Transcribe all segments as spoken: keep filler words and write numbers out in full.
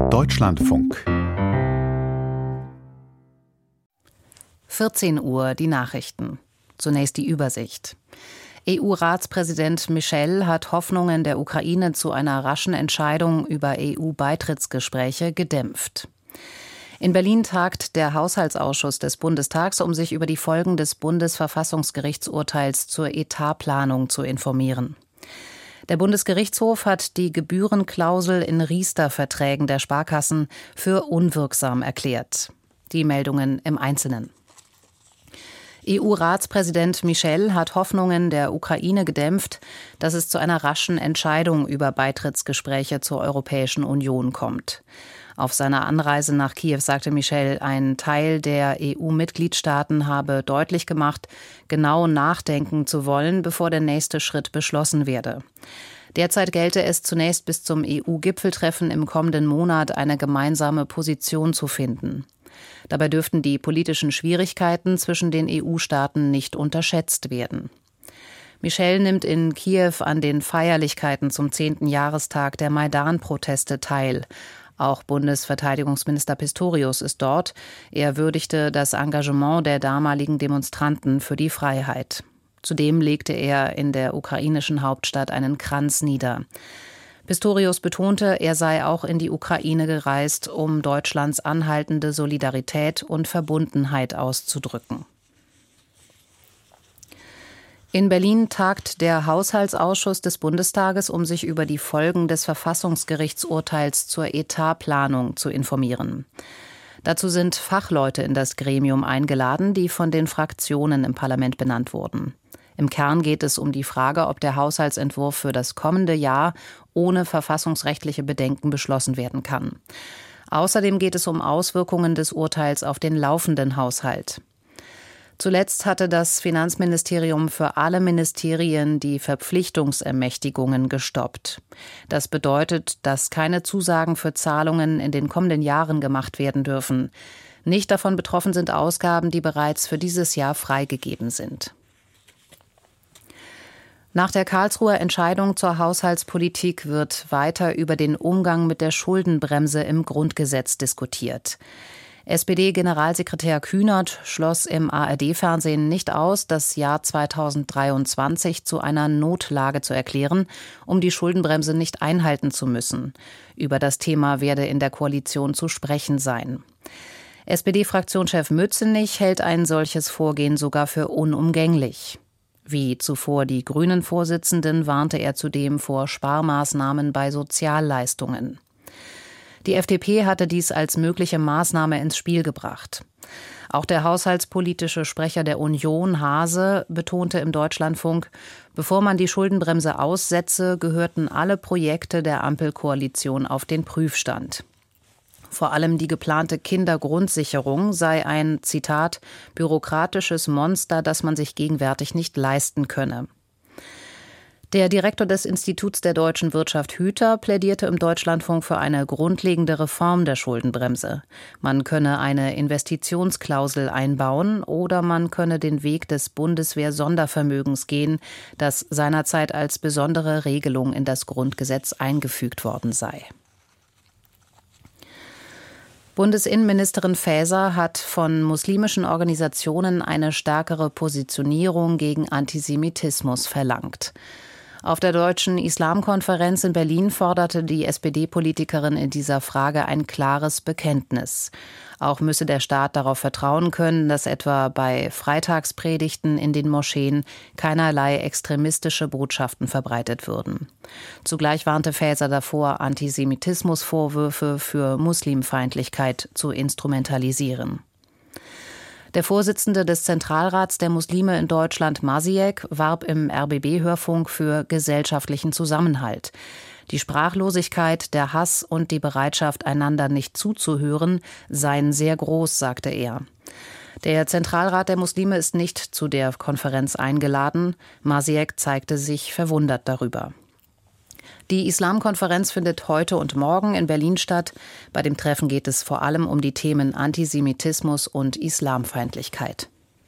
Deutschlandfunk. vierzehn Uhr, die Nachrichten. Zunächst die Übersicht. E U-Ratspräsident Michel hat Hoffnungen der Ukraine zu einer raschen Entscheidung über E U-Beitrittsgespräche gedämpft. In Berlin tagt der Haushaltsausschuss des Bundestags, um sich über die Folgen des Bundesverfassungsgerichtsurteils zur Etatplanung zu informieren. Der Bundesgerichtshof hat die Gebührenklausel in Riester-Verträgen der Sparkassen für unwirksam erklärt. Die Meldungen im Einzelnen. E U-Ratspräsident Michel hat Hoffnungen der Ukraine gedämpft, dass es zu einer raschen Entscheidung über Beitrittsgespräche zur Europäischen Union kommt. Auf seiner Anreise nach Kiew sagte Michel, ein Teil der E U-Mitgliedstaaten habe deutlich gemacht, genau nachdenken zu wollen, bevor der nächste Schritt beschlossen werde. Derzeit gelte es zunächst bis zum E U-Gipfeltreffen im kommenden Monat eine gemeinsame Position zu finden. Dabei dürften die politischen Schwierigkeiten zwischen den E U-Staaten nicht unterschätzt werden. Michel nimmt in Kiew an den Feierlichkeiten zum zehnten Jahrestag der Maidan-Proteste teil. Auch Bundesverteidigungsminister Pistorius ist dort. Er würdigte das Engagement der damaligen Demonstranten für die Freiheit. Zudem legte er in der ukrainischen Hauptstadt einen Kranz nieder. Pistorius betonte, er sei auch in die Ukraine gereist, um Deutschlands anhaltende Solidarität und Verbundenheit auszudrücken. In Berlin tagt der Haushaltsausschuss des Bundestages, um sich über die Folgen des Verfassungsgerichtsurteils zur Etatplanung zu informieren. Dazu sind Fachleute in das Gremium eingeladen, die von den Fraktionen im Parlament benannt wurden. Im Kern geht es um die Frage, ob der Haushaltsentwurf für das kommende Jahr ohne verfassungsrechtliche Bedenken beschlossen werden kann. Außerdem geht es um Auswirkungen des Urteils auf den laufenden Haushalt. Zuletzt hatte das Finanzministerium für alle Ministerien die Verpflichtungsermächtigungen gestoppt. Das bedeutet, dass keine Zusagen für Zahlungen in den kommenden Jahren gemacht werden dürfen. Nicht davon betroffen sind Ausgaben, die bereits für dieses Jahr freigegeben sind. Nach der Karlsruher Entscheidung zur Haushaltspolitik wird weiter über den Umgang mit der Schuldenbremse im Grundgesetz diskutiert. S P D-Generalsekretär Kühnert schloss im A R D-Fernsehen nicht aus, das Jahr zweitausenddreiundzwanzig zu einer Notlage zu erklären, um die Schuldenbremse nicht einhalten zu müssen. Über das Thema werde in der Koalition zu sprechen sein. S P D-Fraktionschef Mützenich hält ein solches Vorgehen sogar für unumgänglich. Wie zuvor die Grünen-Vorsitzenden warnte er zudem vor Sparmaßnahmen bei Sozialleistungen. Die F D P hatte dies als mögliche Maßnahme ins Spiel gebracht. Auch der haushaltspolitische Sprecher der Union, Haase, betonte im Deutschlandfunk, bevor man die Schuldenbremse aussetze, gehörten alle Projekte der Ampelkoalition auf den Prüfstand. Vor allem die geplante Kindergrundsicherung sei ein, Zitat, bürokratisches Monster, das man sich gegenwärtig nicht leisten könne. Der Direktor des Instituts der deutschen Wirtschaft Hüter plädierte im Deutschlandfunk für eine grundlegende Reform der Schuldenbremse. Man könne eine Investitionsklausel einbauen oder man könne den Weg des Bundeswehr-Sondervermögens gehen, das seinerzeit als besondere Regelung in das Grundgesetz eingefügt worden sei. Bundesinnenministerin Faeser hat von muslimischen Organisationen eine stärkere Positionierung gegen Antisemitismus verlangt. Auf der Deutschen Islamkonferenz in Berlin forderte die S P D-Politikerin in dieser Frage ein klares Bekenntnis. Auch müsse der Staat darauf vertrauen können, dass etwa bei Freitagspredigten in den Moscheen keinerlei extremistische Botschaften verbreitet würden. Zugleich warnte Faeser davor, Antisemitismusvorwürfe für Muslimfeindlichkeit zu instrumentalisieren. Der Vorsitzende des Zentralrats der Muslime in Deutschland, Masiek, warb im R B B-Hörfunk für gesellschaftlichen Zusammenhalt. Die Sprachlosigkeit, der Hass und die Bereitschaft, einander nicht zuzuhören, seien sehr groß, sagte er. Der Zentralrat der Muslime ist nicht zu der Konferenz eingeladen. Masiek zeigte sich verwundert darüber. Die Islamkonferenz findet heute und morgen in Berlin statt. Bei dem Treffen geht es vor allem um die Themen Antisemitismus und Islamfeindlichkeit.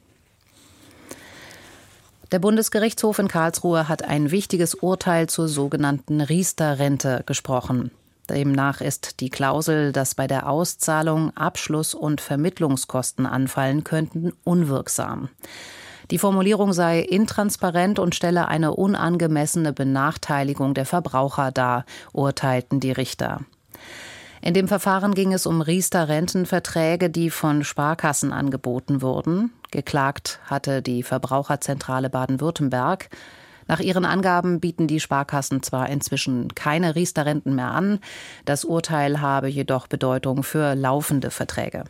Der Bundesgerichtshof in Karlsruhe hat ein wichtiges Urteil zur sogenannten Riester-Rente gesprochen. Demnach ist die Klausel, dass bei der Auszahlung Abschluss- und Vermittlungskosten anfallen könnten, unwirksam. Die Formulierung sei intransparent und stelle eine unangemessene Benachteiligung der Verbraucher dar, urteilten die Richter. In dem Verfahren ging es um Riester-Rentenverträge, die von Sparkassen angeboten wurden. Geklagt hatte die Verbraucherzentrale Baden-Württemberg. Nach ihren Angaben bieten die Sparkassen zwar inzwischen keine Riester-Renten mehr an, das Urteil habe jedoch Bedeutung für laufende Verträge.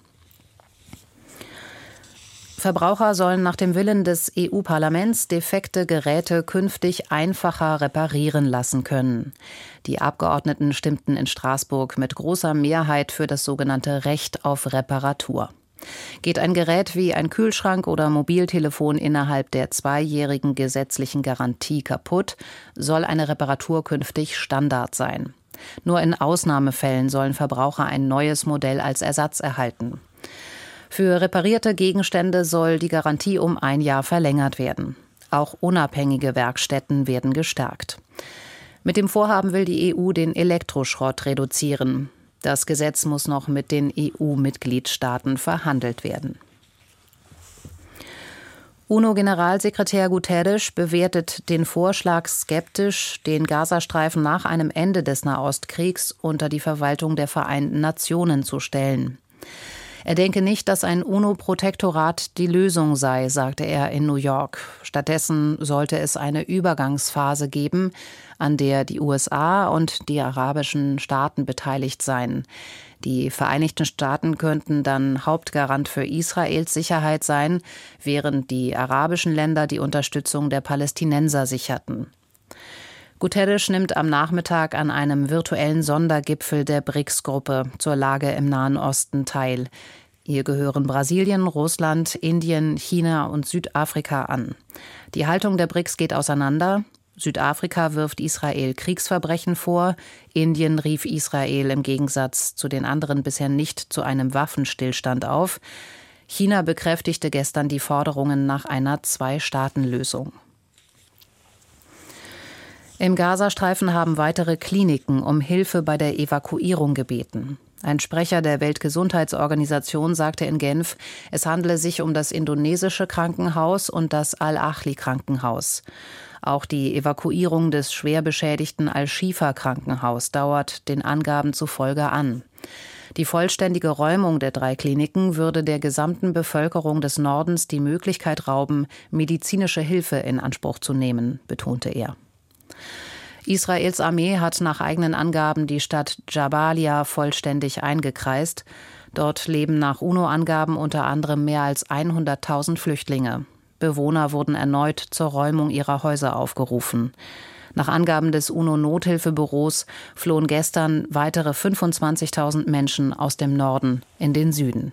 Verbraucher sollen nach dem Willen des E U-Parlaments defekte Geräte künftig einfacher reparieren lassen können. Die Abgeordneten stimmten in Straßburg mit großer Mehrheit für das sogenannte Recht auf Reparatur. Geht ein Gerät wie ein Kühlschrank oder Mobiltelefon innerhalb der zweijährigen gesetzlichen Garantie kaputt, soll eine Reparatur künftig Standard sein. Nur in Ausnahmefällen sollen Verbraucher ein neues Modell als Ersatz erhalten. Für reparierte Gegenstände soll die Garantie um ein Jahr verlängert werden. Auch unabhängige Werkstätten werden gestärkt. Mit dem Vorhaben will die E U den Elektroschrott reduzieren. Das Gesetz muss noch mit den E U-Mitgliedstaaten verhandelt werden. UNO-Generalsekretär Guterres bewertet den Vorschlag skeptisch, den Gazastreifen nach einem Ende des Nahostkriegs unter die Verwaltung der Vereinten Nationen zu stellen. Er denke nicht, dass ein UNO-Protektorat die Lösung sei, sagte er in New York. Stattdessen sollte es eine Übergangsphase geben, an der die U S A und die arabischen Staaten beteiligt seien. Die Vereinigten Staaten könnten dann Hauptgarant für Israels Sicherheit sein, während die arabischen Länder die Unterstützung der Palästinenser sicherten. Guterres nimmt am Nachmittag an einem virtuellen Sondergipfel der B R I C S-Gruppe zur Lage im Nahen Osten teil. Ihr gehören Brasilien, Russland, Indien, China und Südafrika an. Die Haltung der B R I C S geht auseinander. Südafrika wirft Israel Kriegsverbrechen vor. Indien rief Israel im Gegensatz zu den anderen bisher nicht zu einem Waffenstillstand auf. China bekräftigte gestern die Forderungen nach einer Zwei-Staaten-Lösung. Im Gazastreifen haben weitere Kliniken um Hilfe bei der Evakuierung gebeten. Ein Sprecher der Weltgesundheitsorganisation sagte in Genf, es handele sich um das indonesische Krankenhaus und das Al-Ahli-Krankenhaus. Auch die Evakuierung des schwer beschädigten Al-Shifa-Krankenhaus dauert den Angaben zufolge an. Die vollständige Räumung der drei Kliniken würde der gesamten Bevölkerung des Nordens die Möglichkeit rauben, medizinische Hilfe in Anspruch zu nehmen, betonte er. Israels Armee hat nach eigenen Angaben die Stadt Jabalia vollständig eingekreist. Dort leben nach UNO-Angaben unter anderem mehr als hunderttausend Flüchtlinge. Bewohner wurden erneut zur Räumung ihrer Häuser aufgerufen. Nach Angaben des UNO-Nothilfebüros flohen gestern weitere fünfundzwanzigtausend Menschen aus dem Norden in den Süden.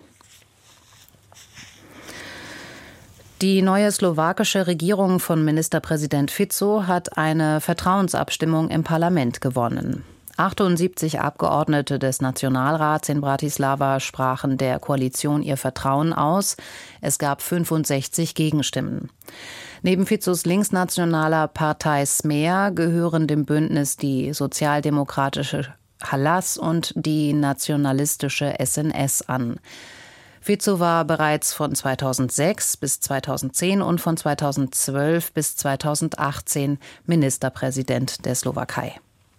Die neue slowakische Regierung von Ministerpräsident Fico hat eine Vertrauensabstimmung im Parlament gewonnen. achtundsiebzig Abgeordnete des Nationalrats in Bratislava sprachen der Koalition ihr Vertrauen aus. Es gab fünfundsechzig Gegenstimmen. Neben Ficos linksnationaler Partei Smer gehören dem Bündnis die sozialdemokratische Halas und die nationalistische S N S an. Fico war bereits von zweitausendsechs bis zweitausendzehn und von zweitausendzwölf bis zweitausendachtzehn Ministerpräsident der Slowakei.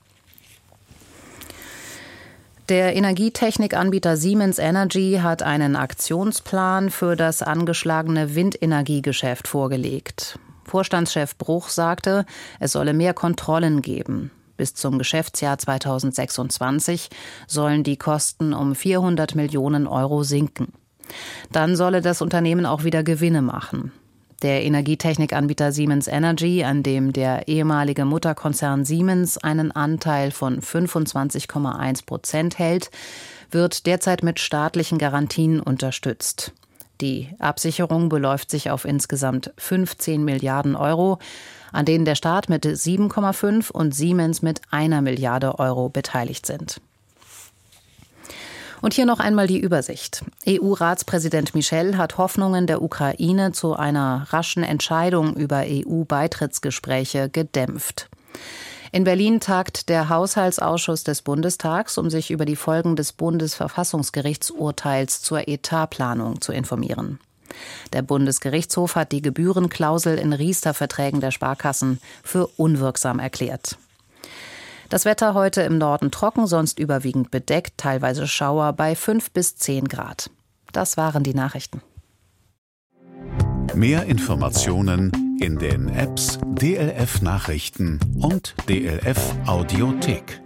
Der Energietechnikanbieter Siemens Energy hat einen Aktionsplan für das angeschlagene Windenergiegeschäft vorgelegt. Vorstandschef Bruch sagte, es solle mehr Kontrollen geben. Bis zum Geschäftsjahr zweitausendsechsundzwanzig sollen die Kosten um vierhundert Millionen Euro sinken. Dann solle das Unternehmen auch wieder Gewinne machen. Der Energietechnikanbieter Siemens Energy, an dem der ehemalige Mutterkonzern Siemens einen Anteil von fünfundzwanzig Komma eins Prozent hält, wird derzeit mit staatlichen Garantien unterstützt. Die Absicherung beläuft sich auf insgesamt fünfzehn Milliarden Euro, an denen der Staat mit sieben Komma fünf und Siemens mit einer Milliarde Euro beteiligt sind. Und hier noch einmal die Übersicht. E U-Ratspräsident Michel hat Hoffnungen der Ukraine zu einer raschen Entscheidung über E U-Beitrittsgespräche gedämpft. In Berlin tagt der Haushaltsausschuss des Bundestags, um sich über die Folgen des Bundesverfassungsgerichtsurteils zur Etatplanung zu informieren. Der Bundesgerichtshof hat die Gebührenklausel in Riester-Verträgen der Sparkassen für unwirksam erklärt. Das Wetter heute im Norden trocken, sonst überwiegend bedeckt, teilweise Schauer bei fünf bis zehn Grad. Das waren die Nachrichten. Mehr Informationen in den Apps D L F Nachrichten und D L F Audiothek.